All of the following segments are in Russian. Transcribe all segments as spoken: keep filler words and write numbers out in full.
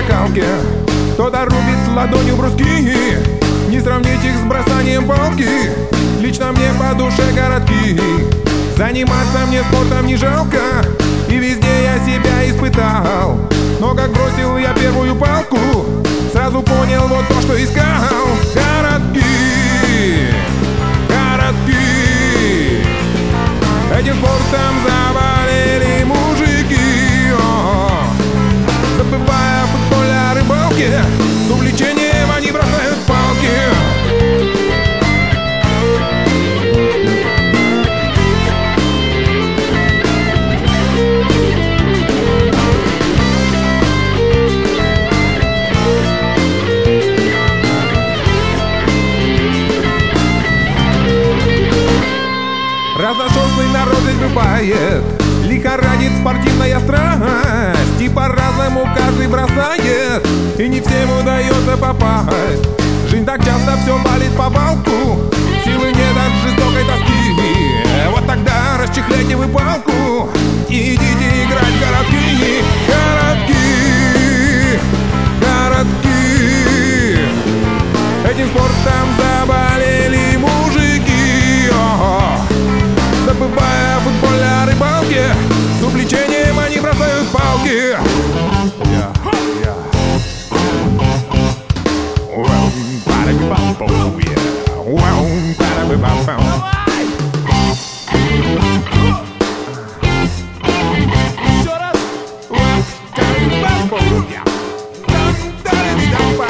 скакалке, кто-то рубит ладонью бруски. Не сравнить их с бросанием палки, лично мне по душе городки. Заниматься мне спортом не жалко, и везде я себя испытал. Но как бросил я первую палку, сразу понял вот то, что искал. Городки, городки, этим спортом завалили мужики. О, забывая о футболе, о рыбалке, с увлечением они бросают палки. Разношерстный народ здесь бывает, лихорадит спортивная страсть, и по-разному каждый бросает, и не всем удается попасть. Жизнь так часто все валит по балку, силы нет от жестокой тоски. Вот тогда расчехляйте вы палку и идите играть в городки. Городки, городки, этим спортом заболели мужики. О-о. Забывая о футболе, о рыбалке, с увлечением они бросают палки. Yeah, yeah. Well, ba-da-ba-bum, yeah. Well, ba-da-ba-bum. Еще раз. Well, ba-da-ba-bum, yeah. Dum-da-da-dee-dum-ba.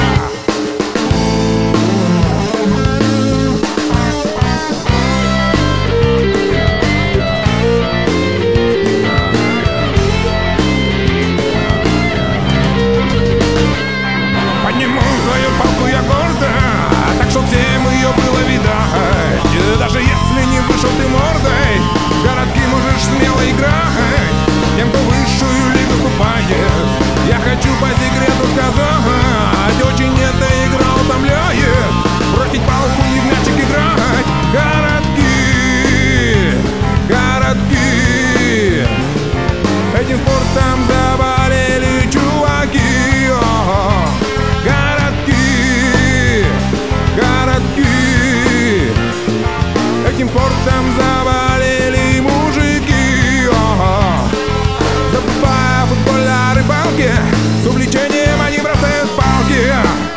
Чтоб всем ее было видать. Даже если не вышел ты мордой, в городки можешь смело играть. Тем, кто в высшую лигу вступает, я хочу по секрету сказать, очень эта игра утомляет. Бросить палку, не в мячик играть. Городки, городки, этим спортом заболели чуваки. О-о. Городки, этим спортом завалили мужики. О-о. Забывая о футболе, о рыбалке, с увлечением они бросают палки.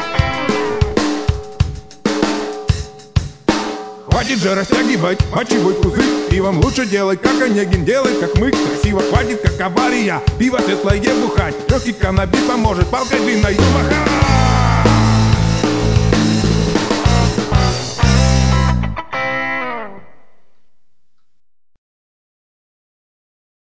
Хватит же растягивать мочевой пузырь, пивом лучше делать, как Онегин делает, как мы. Красиво хватит, как авария, пиво светлое бухать, легкий каннабис поможет, палкой длинной махать.